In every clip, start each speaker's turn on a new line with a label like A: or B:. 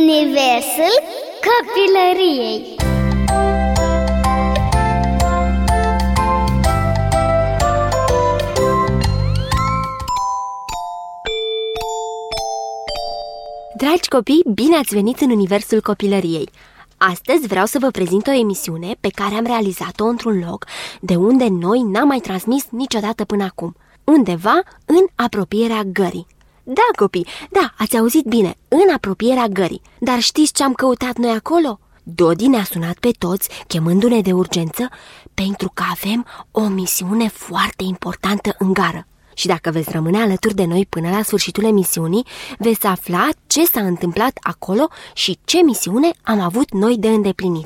A: Universul copilăriei.
B: Dragi copii, bine ați venit în Universul copilăriei! Astăzi vreau să vă prezint o emisiune pe care am realizat-o într-un loc de unde noi n-am mai transmis niciodată până acum, undeva în apropierea gării. Da, copii, da, ați auzit bine, în apropierea gării. Dar știți ce am căutat noi acolo? Dodi ne-a sunat pe toți, chemându-ne de urgență, pentru că avem o misiune foarte importantă în gară. Și dacă veți rămâne alături de noi până la sfârșitul emisiunii, veți afla ce s-a întâmplat acolo și ce misiune am avut noi de îndeplinit.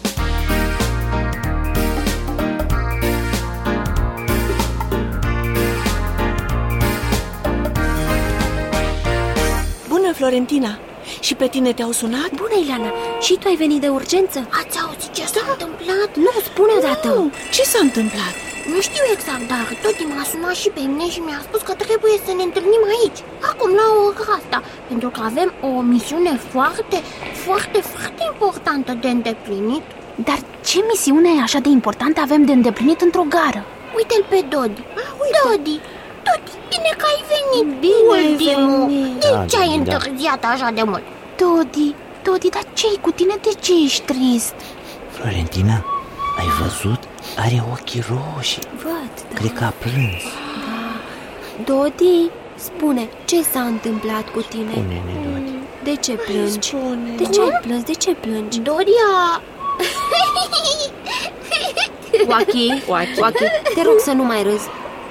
C: Bună, Florentina! Și pe tine te-au sunat?
B: Bună, Ileana! Și tu ai venit de urgență?
A: Ați auzit ce s-a întâmplat?
B: Nu, spune odată!
C: Ce s-a întâmplat?
A: Nu știu exact, dar Toti m-a sunat și pe mine și mi-a spus că trebuie să ne întâlnim aici, acum, la ora asta, pentru că avem o misiune foarte, foarte, foarte importantă de îndeplinit.
D: Dar ce misiune așa de importantă avem de îndeplinit într-o gară?
A: Uite-l pe Dodi. Dodi, bine că ai venit.
B: Bine ai
A: Ultimul.
B: venit.
A: De ce ai întârziat așa de mult?
D: Dodi, dar ce-i cu tine? De ce ești trist?
E: Florentina, ai văzut? Are ochii roșii.
B: Văd, da.
E: Cred că a plâns.
B: Dodi, spune, ce s-a întâmplat cu tine?
E: Spune-ne, Dodi.
B: De ce plângi?
C: Spune.
B: De ce ai plâns? De ce plângi?
A: Dodi a...
B: Oachi, te rog să nu mai râzi.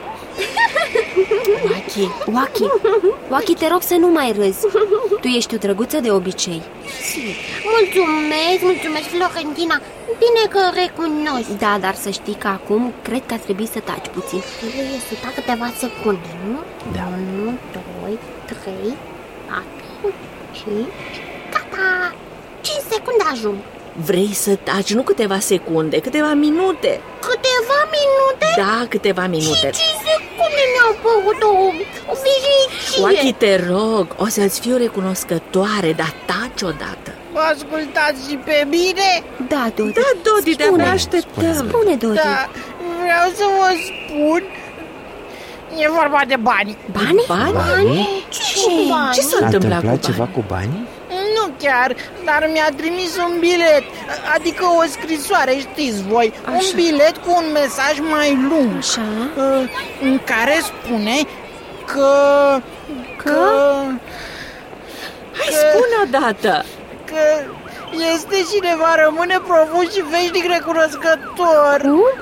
B: Oachi, te rog să nu mai râzi. Tu ești o drăguță de obicei.
A: Mulțumesc, Florentina. Bine că recunoști.
B: Da, dar să știi că acum cred că ar trebui să taci puțin.
A: Trebuie să tac câteva secunde, nu?
E: Da.
A: 1, 2, 3, 4, 5... Gata! 5 secunde ajung.
C: Vrei să taci nu câteva secunde, câteva minute.
A: Câteva minute?
C: Da, câteva minute.
A: 5 secunde mi-au părut o veșnicie.
C: Oachi, te rog, o să-ți fiu recunoscătoare, dar taci odată.
F: Mă ascultați și pe mine?
B: Da, Dodi.
C: Da, Dodi, de-abia așteptăm.
B: Spune, Dodi.
F: Da, vreau să vă spun. E vorba de bani.
C: Bani? Ce s-a întâmplat cu
E: ceva
C: bani?
E: cu banii?
F: Nu chiar, dar mi-a trimis un bilet. Adică o scrisoare, știți voi.
B: Așa.
F: Un bilet cu un mesaj mai lung.
B: Așa?
F: În care spune că...
C: Hai, spune odată.
F: Că este și ne va rămâne profund și veșnic recunoscător.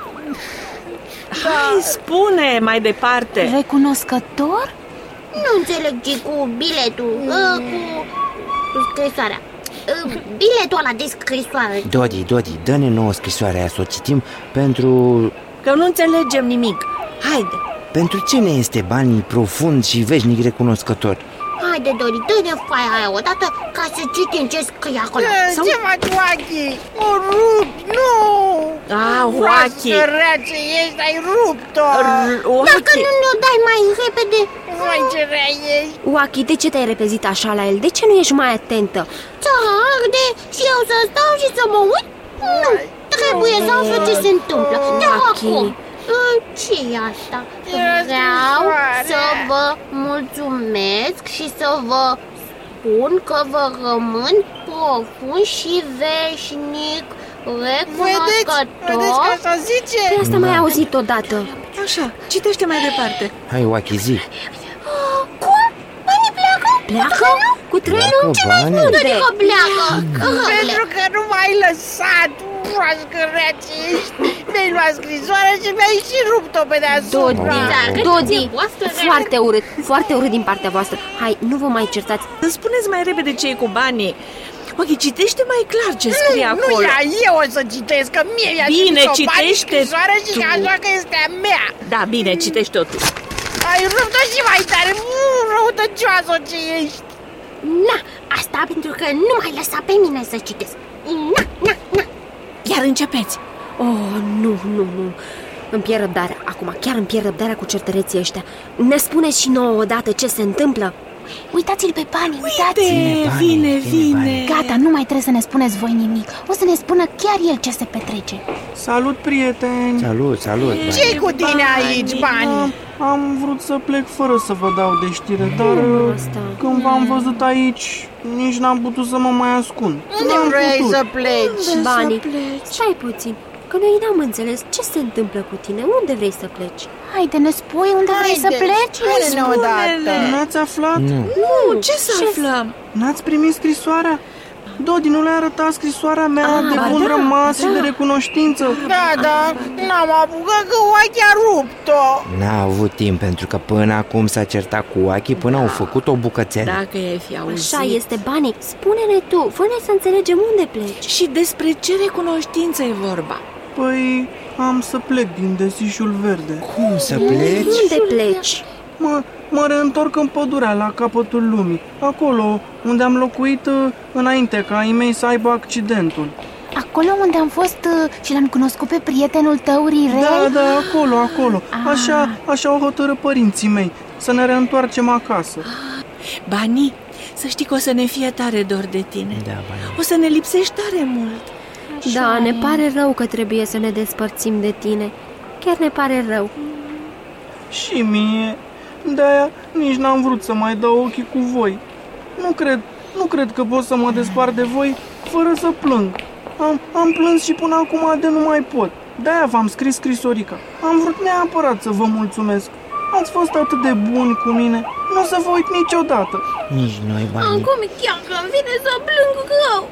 C: Hai, spune mai departe.
D: Recunoscător?
A: Nu înțeleg ce cu biletul, cu scrisoarea. Biletul ăla de scrisoare.
E: Dodi, dă-ne nouă scrisoarea aia, să o citim pentru...
C: Că nu înțelegem nimic. Haide.
E: Pentru ce ne este banii profund și veșnic recunoscător?
A: Haide, Dori, dă-ne foaia aia odată ca să citim ce scrie acolo.
F: Ce faci, Oachi? O rup, nu!
C: Oachi.
F: Sărace ești, ai rupt-o!
A: Dacă nu ne-o dai mai repede.
F: Vai, ce rea ești!
B: Oachi, de ce te-ai repezit așa la el? De ce nu ești mai atentă?
A: Să arde și eu să stau și să mă uit? Nu, trebuie să aflu ce se întâmplă. De acum. Ce e asta? Vreau să vă mulțumesc și să vă spun că vă rămân profund și veșnic recunoscător.
F: Vedeți că așa zice?
B: Pe asta mai auzit odată.
C: Așa, citește mai departe.
E: Hai, Oachi, zi.
A: Cum? Banii pleacă?
B: Pleacă? Cu trenul?
E: Ce mai spune?
A: Adică pleacă.
F: Pentru că nu m-ai lăsat, proastă ce ești. Mi-ai luat scrisoarea și mi-ai și rupt-o pe deasupra.
B: Dodi, foarte urât din partea voastră. Hai, nu vă mai certați.
C: Îmi spuneți mai repede ce e cu banii. Ok, citește mai clar ce scrie acolo.
F: Nu, eu o să citesc, că mie mi-a
C: Bine,
F: trimis o bani
C: citește
F: scrisoare și
C: tu.
F: așa că este a mea.
C: Da, bine, citește-o tu.
F: Ai rupt-o și mai tare, răutăcioasă ce ești.
A: Na, asta pentru că nu m-ai lăsat pe mine să citesc. Na.
C: Iar începeți.
B: Oh, nu. Îmi pierd răbdarea. Acum chiar îmi pierd răbdarea cu certăreții ăștia. Ne spuneți și nouă odată ce se întâmplă?
D: Uitați-l pe Bani, uitați!
C: Vine.
D: Gata, nu mai trebuie să ne spuneți voi nimic. O să ne spună chiar el ce se petrece.
G: Salut, prieteni!
E: Salut!
F: Ce-i cu tine aici, Bani?
G: Am vrut să plec fără să vă dau de știre, dar când v-am văzut aici, nici n-am putut să mă mai ascund.
F: Unde vrei să pleci?
B: Bani, stai puțin, că noi n-am înțeles ce se întâmplă cu tine. Unde vrei să pleci?
D: Haide, ne spui unde vrei să pleci?
F: Spune-ne odată.
G: N-ați aflat?
C: Nu, ce să aflăm?
G: N-ați primit scrisoarea? Dodi, nu le-a arătat scrisoarea mea de bun rămas și de recunoștință?
F: Da, n-am apucat că Oachi a rupt-o.
E: N-a avut timp, pentru că până acum s-a certat cu Oachi până au făcut o bucățelă.
C: Dacă ai fi auzit.
B: Așa este, Bani, spune-ne tu, fă-ne să înțelegem unde pleci.
C: Și despre ce recunoștință e vorba?
G: Păi, am să plec din Desișul Verde.
E: Cum să pleci?
B: Unde pleci?
G: Mă reîntorc în pădurea la capătul lumii, acolo unde am locuit înainte ca ai mei să aibă accidentul.
D: Acolo unde am fost și l-am cunoscut pe prietenul tău, Rirel?
G: Da, acolo. Așa au hotărât părinții mei, să ne reîntoarcem acasă.
C: Bani, să știi că o să ne fie tare dor de tine.
E: Da, Bani.
C: O să ne lipsești tare mult.
B: Da, ne pare rău că trebuie să ne despărțim de tine. Chiar ne pare rău.
G: Și mie, de-aia nici n-am vrut să mai dau ochii cu voi. Nu cred că pot să mă despart de voi fără să plâng. Am plâns și până acum de nu mai pot. De-aia v-am scris scrisorica. Am vrut neapărat să vă mulțumesc. Ați fost atât de buni cu mine. Nu o să vă uit niciodată.
E: Nici noi, Bani.
A: Acum chiar că îmi vine să plâng rău.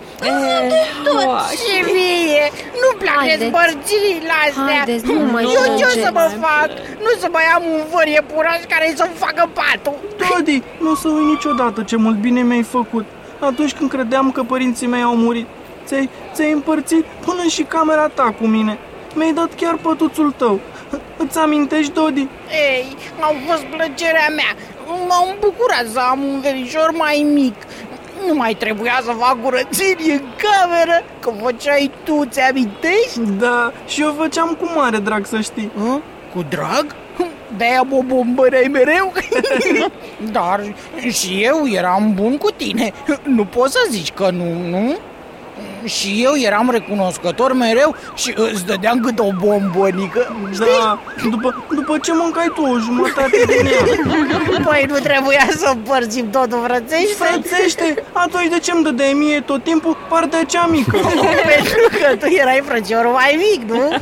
F: Și mie, nu-mi plac
B: Haide.
F: despărțirile astea.
B: Haideți, nu mai
F: Eu ce o să mă
B: plângeți.
F: fac? Nu să mai am un văr iepuraș care să-mi facă patul.
G: Dodi, nu o să uit niciodată ce mult bine mi-ai făcut. Atunci când credeam că părinții mei au murit, ți-ai împărțit până și camera ta cu mine. Mi-ai dat chiar pătuțul tău. Îți amintești, Dodi?
F: Ei, au fost plăcerea mea. M-am bucurat să am un verișor mai mic. Nu mai trebuia să fac curățenie în cameră, că făceai tu, ți-amintești?
G: Da, și eu făceam cu mare drag, să știi.
F: Cu drag? De-aia mă bombăreai mereu? Dar și eu eram bun cu tine. Nu poți să zici că nu? Și eu eram recunoscător mereu și îți dădeam cât o bombonică.
G: Da, după ce mâncai tu o jumătate din ea.
F: Păi nu trebuia să împărțim totul frățește?
G: Frățește, atunci de ce îmi dădeai mie tot timpul partea cea mică?
F: Pentru că tu erai frățiorul mai mic, nu?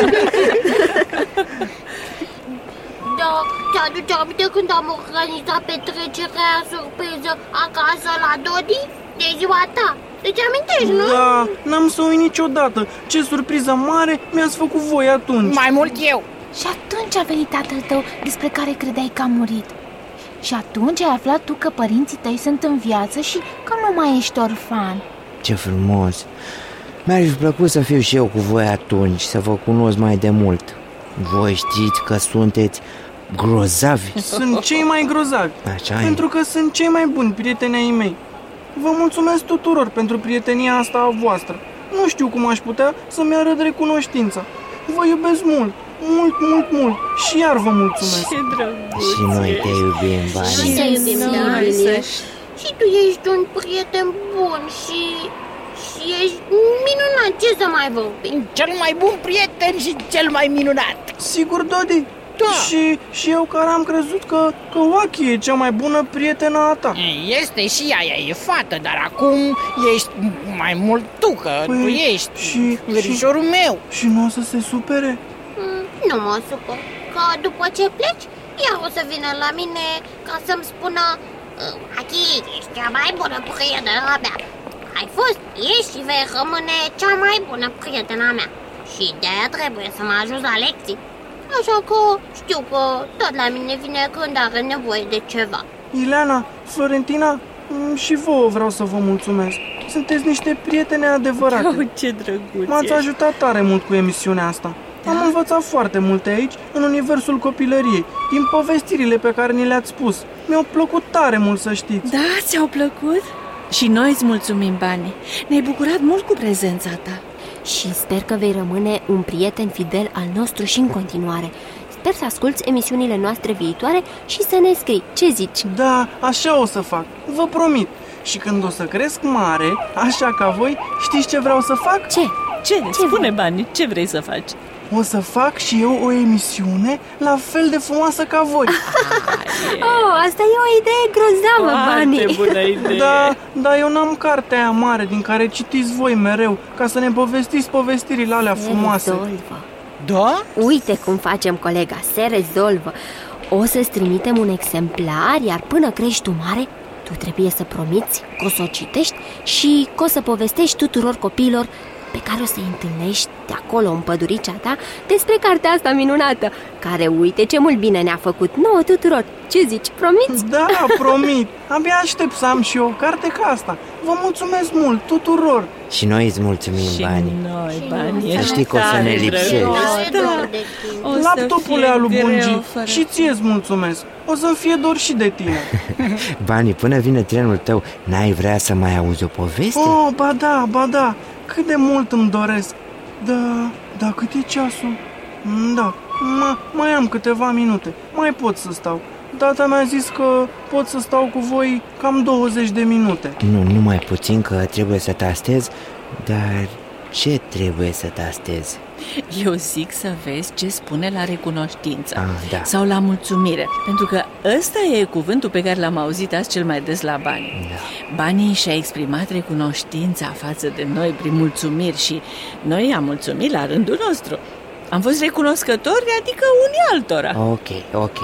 A: Da, ți-aduce aminte când am organizat petrecerea surpriză acasă la Dodi? De ziua ta. Deci amintești, nu?
G: Da, n-am să uit niciodată. Ce surpriză mare mi-ați făcut voi atunci.
F: Mai mult eu.
D: Și atunci a venit tatăl tău despre care credeai că a murit. Și atunci ai aflat tu că părinții tăi sunt în viață și că nu mai ești orfan.
E: Ce frumos! Mi-ar fi plăcut să fiu și eu cu voi atunci, să vă cunosc mai de mult. Voi știți că sunteți grozavi.
G: Sunt cei mai grozavi.
E: Așa e.
G: Pentru că sunt cei mai buni prieteni ai mei. Vă mulțumesc tuturor pentru prietenia asta a voastră. Nu știu cum aș putea să-mi arăt recunoștința. Vă iubesc mult, mult și iar vă mulțumesc.
C: Ce drăguț.
E: Și noi te iubim, Bani.
A: Și te iubim, Iulie. Și tu ești un prieten bun și ești minunat, ce să mai vorbim?
F: Cel mai bun prieten și cel mai minunat.
G: Sigur, Dodi?
F: Da.
G: Și eu care am crezut că Oachi e cea mai bună prietenă a ta.
F: Este și ea e fată, dar acum ești mai mult tu, că
G: Păi,
F: tu ești
G: și-
F: verișorul meu.
G: Și nu o să se supere?
A: Nu mă supăr, că după ce pleci, ea o să vină la mine ca să-mi spună Achi, ești cea mai bună prietenă a mea. Ai fost, ești și vei rămâne cea mai bună prietena mea. Și de-aia trebuie să mă ajut la lecții. Așa că știu că tot la mine vine când are nevoie de ceva.
G: Ileana, Florentina, și vouă vreau să vă mulțumesc. Sunteți niște prietene adevărate.
C: Oh, ce drăguț
G: M-ați
C: ești.
G: ajutat tare mult cu emisiunea asta. Am învățat foarte multe aici, în universul copilăriei, din povestirile pe care ni le-ați spus. Mi-au plăcut tare mult, să știți.
C: Da, ți-au plăcut? Și noi îți mulțumim, Bani. Ne-ai bucurat mult cu prezența ta.
B: Și sper că vei rămâne un prieten fidel al nostru și în continuare. sper să asculți emisiunile noastre viitoare și să ne scrii. Ce zici?
G: Da, așa o să fac, vă promit. Și când o să cresc mare, așa ca voi, știți ce vreau să fac?
B: Ce?
C: Spune, Bani, ce vrei să faci?
G: O să fac și eu o emisiune la fel de frumoasă ca voi.
B: Asta e o idee grozavă, Bani.
C: Foarte bună idee.
G: Da, eu n-am cartea aia mare din care citiți voi mereu, ca să ne povestiți povestirile alea frumoase.
B: Rezolvă.
F: Da?
B: Uite cum facem, colega, se rezolvă. O să-ți trimitem un exemplar, iar până crești tu mare, tu trebuie să promiți că o să o citești și că o să povestești tuturor copiilor pe care o să-i întâlnești de acolo în păduricea ta despre cartea asta minunată, care uite ce mult bine ne-a făcut nouă tuturor. Ce zici, promiți?
G: Da, promit. Abia aștept să am și eu o carte ca asta. Vă mulțumesc mult tuturor.
E: Și noi îți mulțumim, Bani.
C: Bani,
E: Să știi că o să ne lipsești.
G: Laptopul al lui Bungi, și ție îți mulțumesc. O să-mi fie dor și de tine.
E: Bani, până vine trenul tău, n-ai vrea să mai auzi o poveste?
G: Oh, ba da, cât de mult îmi doresc. Da, cât e ceasul? Da, mai am câteva minute, mai pot să stau. Tata mi-a zis că pot să stau cu voi cam 20 de minute.
E: Nu mai puțin, că trebuie să tastez. Dar ce trebuie să tastez?
C: Eu zic să vezi ce spune la recunoștință
E: da.
C: sau la mulțumire, pentru că ăsta e cuvântul pe care l-am auzit azi cel mai des la Bani.
E: Da.
C: Banii și-a exprimat recunoștința față de noi prin mulțumiri și noi am mulțumit la rândul nostru. Am fost recunoscători, adică unii altora.
E: Ok.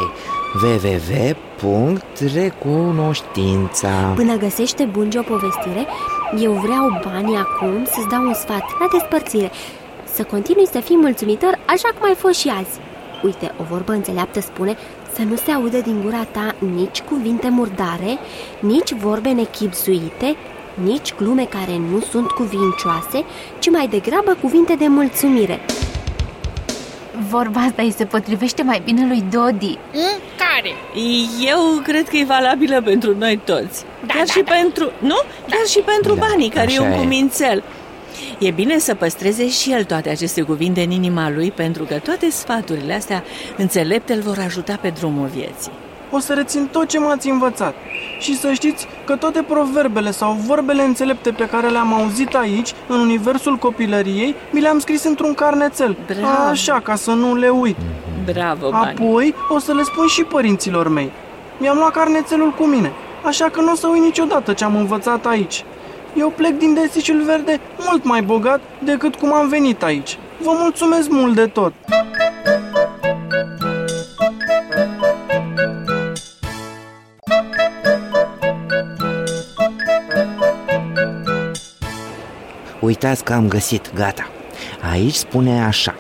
E: www.recunoștința.
B: Până găsește Bungi o povestire, eu vreau, Bani, acum să-ți dau un sfat la despărțire. Să continui să fii mulțumitor așa cum ai fost și azi. Uite, o vorbă înțeleaptă spune să nu se audă din gura ta nici cuvinte murdare, nici vorbe nechibzuite, nici glume care nu sunt cuvincioase, ci mai degrabă cuvinte de mulțumire.
D: Vorba asta îi se potrivește mai bine lui Dodi.
F: Care?
C: Eu cred că e valabilă pentru noi toți. Chiar și pentru Bani, care e un cumințel. E bine să păstreze și el toate aceste cuvinte în inima lui, pentru că toate sfaturile astea înțelepte îl vor ajuta pe drumul vieții.
G: O să rețin tot ce m-ați învățat. Și să știți că toate proverbele sau vorbele înțelepte pe care le-am auzit aici, în universul copilăriei, mi le-am scris într-un carnețel.
C: Bravo.
G: Așa, ca să nu le uit.
C: Bravo, Bani.
G: Apoi o să le spun și părinților mei. Mi-am luat carnețelul cu mine, așa că nu o să uit niciodată ce am învățat aici. Eu plec din Desiciul Verde mult mai bogat decât cum am venit aici. Vă mulțumesc mult de tot!
E: Uitați că am găsit, gata. Aici spune așa: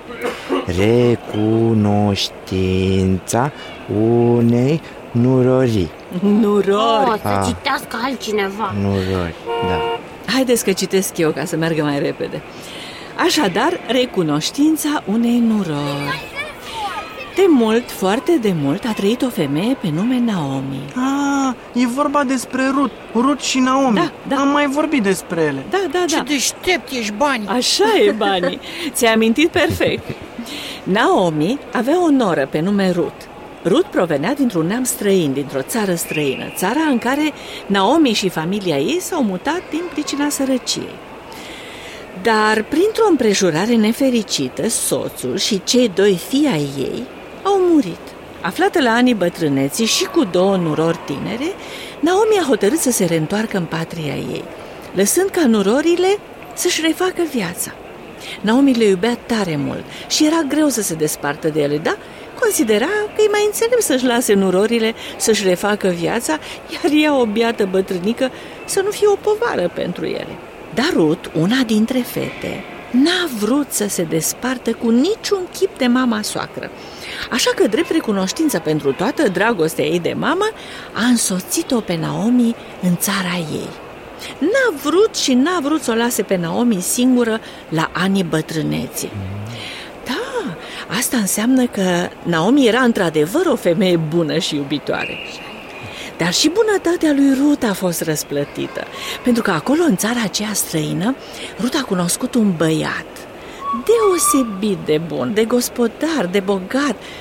E: recunoștința unei nurorii.
C: Nurori!
A: Să citească altcineva.
E: Nurori, da.
C: Haideți că citesc eu ca să meargă mai repede. Așadar, recunoștința unei nurori. De mult, foarte de mult, a trăit o femeie pe nume Naomi.
G: E vorba despre Rut și Naomi.
C: Da.
G: Am mai vorbit despre ele.
C: Da.
F: Ce deștept ești, Bani.
C: Așa e, Bani. Ți-ai amintit perfect. Naomi avea o noră pe nume Rut. Rut provenea dintr-un neam străin, dintr-o țară străină, țara în care Naomi și familia ei s-au mutat din pricina sărăciei. Dar, printr-o împrejurare nefericită, soțul și cei doi fii ai ei au murit. Aflată la anii bătrâneții și cu 2 nurori tinere, Naomi a hotărât să se reîntoarcă în patria ei, lăsând ca nurorile să-și refacă viața. Naomi le iubea tare mult și era greu să se despartă de ele, dar considera că e mai înțelept să-și lase nurorile să-și refacă viața, iar ea, o biată bătrânică, să nu fie o povară pentru ele. Dar Rut, una dintre fete, n-a vrut să se despartă cu niciun chip de mama soacră. Așa că, drept recunoștință pentru toată dragostea ei de mamă, a însoțit-o pe Naomi în țara ei. N-a vrut să o lase pe Naomi singură la anii bătrâneții. Da, asta înseamnă că Naomi era într-adevăr o femeie bună și iubitoare. Dar și bunătatea lui Rut a fost răsplătită, pentru că acolo, în țara aceea străină, Rut a cunoscut un băiat deosebit de bun, de gospodar, de bogat,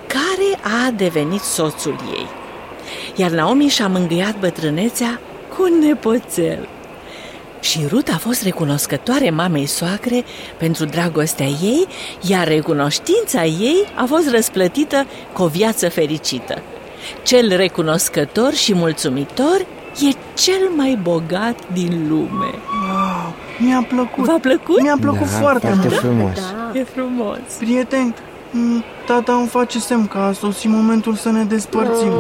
C: care a devenit soțul ei. Iar Naomi și-a mângâiat bătrânețea cu un nepoțel. Și Rut a fost recunoscătoare mamei soacre pentru dragostea ei, iar recunoștința ei a fost răsplătită cu o viață fericită. Cel recunoscător și mulțumitor e cel mai bogat din lume.
G: Wow, mi-a plăcut.
C: V-a plăcut?
G: Mi-a plăcut foarte mult.
E: frumos.
C: E frumos.
G: Prieteni, tata îmi face semn că a sosit momentul să ne despărțim.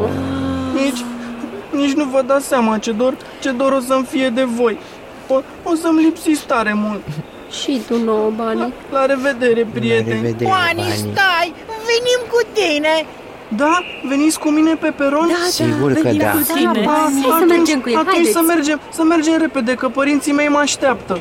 G: Nici nu vă dați seama ce dor o să-mi fie de voi. O să-mi lipsiți tare mult.
B: Și tu nouă, Bani.
G: La revedere, prieteni.
F: Bani, stai, venim cu tine.
G: Da? Veniți cu mine pe peron?
E: Sigur că da.
C: Cu tine.
B: Hai să mergem cu el,
G: atunci
B: haideți.
G: să mergem repede, că părinții mei mă așteaptă.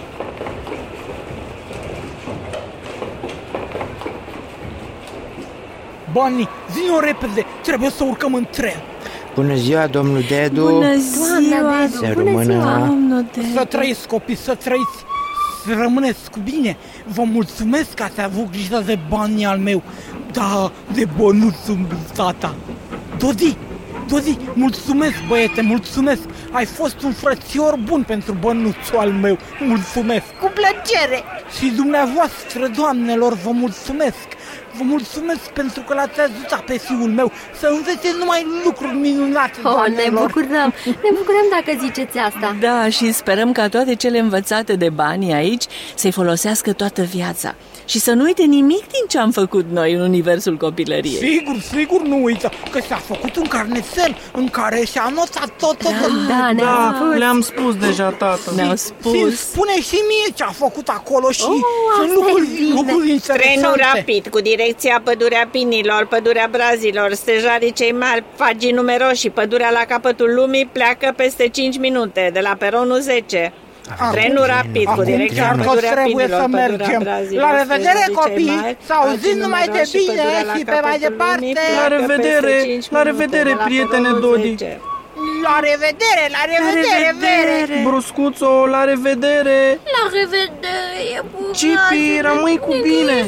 F: Bani, vino repede, trebuie să urcăm în tren.
E: Bună ziua, domnul Dedu.
C: Bună ziua,
E: Să rămână.
C: domnul Dedu.
F: Să trăiți, copii, să trăiți. Să rămâneți cu bine. Vă mulțumesc că ați avut grijă de banii al meu. Da, de bănuțul tata. Dodi, mulțumesc, băiete, mulțumesc. Ai fost un frățior bun pentru bănuțul al meu. Mulțumesc.
A: Cu plăcere.
F: Și dumneavoastră, doamnelor, vă mulțumesc. Vă mulțumesc pentru că l-ați ajutat pe fiul meu să învețe numai lucruri minunate,
B: Ne bucurăm dacă ziceți asta.
C: Da, și sperăm ca toate cele învățate de Bani aici să-i foloseasă toată viața și să nu uite nimic din ce am făcut noi în universul copilăriei.
F: Sigur nu uită că s-a făcut un carnețel în care și-a anotat tot.
G: Da, le-am spus deja, tată.
C: Ne-au spus.
F: Spune și mie ce a făcut acolo și sunt lucruri interesante.
H: Trenul rapid cu direcția Pădurea Pinilor, Pădurea Brazilor, Stejarii cei mari, fagii numeroși și Pădurea la capătul lumii pleacă peste 5 minute de la peronul 10. Trenul rapid cu direcția Pădurea Pinilor, Pădurea Brazilor.
F: La revedere, copii! S-a auzit numai de bine și pe mai departe.
G: La revedere, prietene Dodi.
F: La revedere, Vere!
G: Bruscuțo, la revedere!
A: La revedere,
G: Cipi, rămâi cu bine!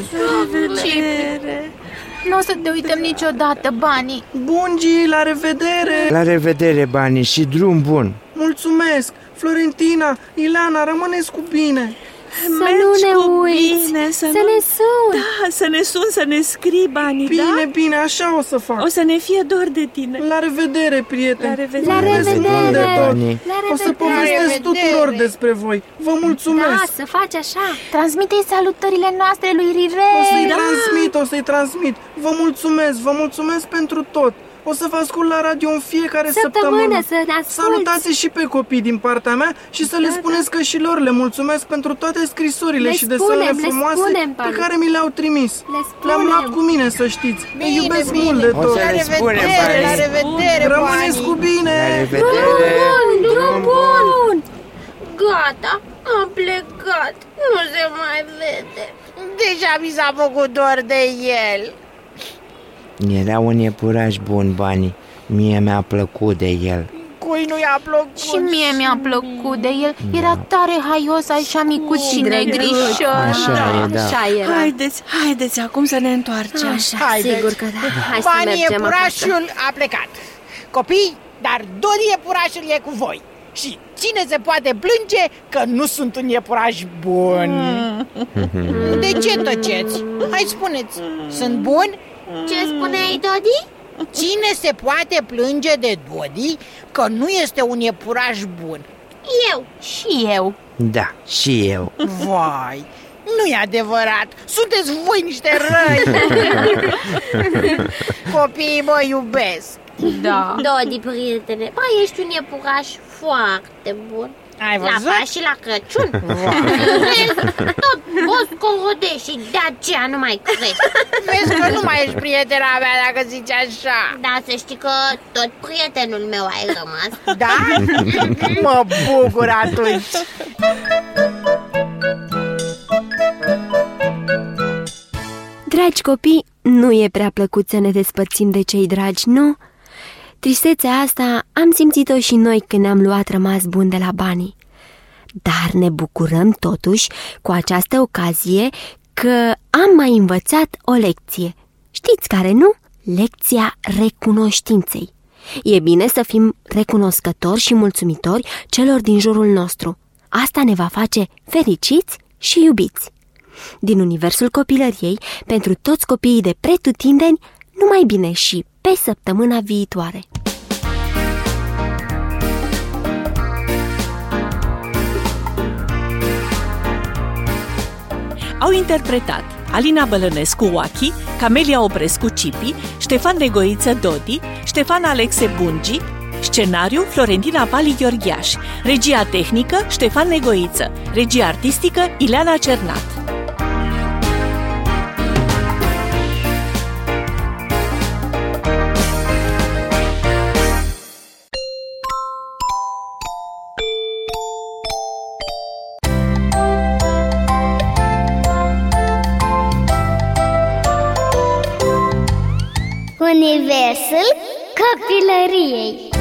D: Nu o să te uităm niciodată, Bani.
G: Bungi, la revedere!
E: La revedere, Bani, și drum bun.
G: Mulțumesc! Florentina, Ileana, rămâneți cu bine!
B: Să nu ne uiți, să ne suni.
C: Da, să ne sun, să ne scrii, Bani,
G: Bine, așa o să fac.
C: O să ne fie dor de tine.
G: La revedere, prieteni.
B: La revedere.
G: O să povestesc tuturor despre voi. Vă mulțumesc.
B: Da, să faci așa.
D: Transmite-i salutările noastre lui Rire.
G: O să-i transmit. Vă mulțumesc pentru tot. O să vă ascult la radio în fiecare săptămână.
B: Să ne asculți.
G: Salutați și pe copii din partea mea și să le spuneți că și lor le mulțumesc pentru toate scrisorile și desenele frumoase pe care mi le-au trimis. Le-am luat cu mine, să știți. Îi iubesc mult de tot.
E: O să le spunem, Bani.
F: La revedere,
G: Rămâneți cu bine.
E: La revedere.
B: Drum bun.
A: Gata, am plecat. Nu se mai vede.
F: Deja mi s-a făcut dor de el.
E: Era un iepuraș bun, Bani. Mie mi-a plăcut de el.
F: Cui nu i-a plăcut?
D: Și mie mi-a plăcut de el. Era tare haios, așa micuț și negrișor.
E: Așa e, da.
B: Așa era.
C: Haideți acum să ne întoarcem.
B: Așa,
F: Haideți.
B: sigur că da. Hai să
F: Bani,
B: mergem
F: iepurașul a plecat. Copii, dar Dodi iepurașul e cu voi. Și cine se poate plânge că nu sunt un iepuraș bun? De ce tăceți? Hai, spuneți, sunt bun?
A: Ce spuneai, Dodi?
F: Cine se poate plânge de Dodi că nu este un iepuraș bun?
A: Eu.
D: Și eu.
E: Da, și eu.
F: Vai, nu e adevărat, sunteți voi niște răi. Copiii mă iubesc.
D: Da.
A: Dodi, prietene, ești un iepuraș foarte bun.
F: Ai
A: La
F: văzut?
A: Paști și la Crăciun. Tot o scorodești și de aceea nu mai crezi.
F: Vezi că nu mai ești prietena mea dacă zici așa.
A: Da, să știi că tot prietenul meu ai rămas.
F: Da? Mă bucur atunci.
B: Dragi copii, nu e prea plăcut să ne despărțim de cei dragi, nu? Tristețea asta am simțit-o și noi când ne-am luat rămas bun de la Bani. Dar ne bucurăm totuși cu această ocazie că am mai învățat o lecție. Știți care, nu? lecția recunoștinței. E bine să fim recunoscători și mulțumitori celor din jurul nostru. Asta ne va face fericiți și iubiți. Din universul copilăriei, pentru toți copiii de pretutindeni, numai bine și pe săptămâna viitoare!
C: Au interpretat Alina Bălănescu Oachi, Camelia Oprescu Cipi, Ștefan Negoiță Dodi, Ștefan Alexe Bungi, scenariu Florentina Pali Gheorghiaș, regia tehnică Ștefan Negoiță, regia artistică Ileana Cernat.
A: Universul copilăriei.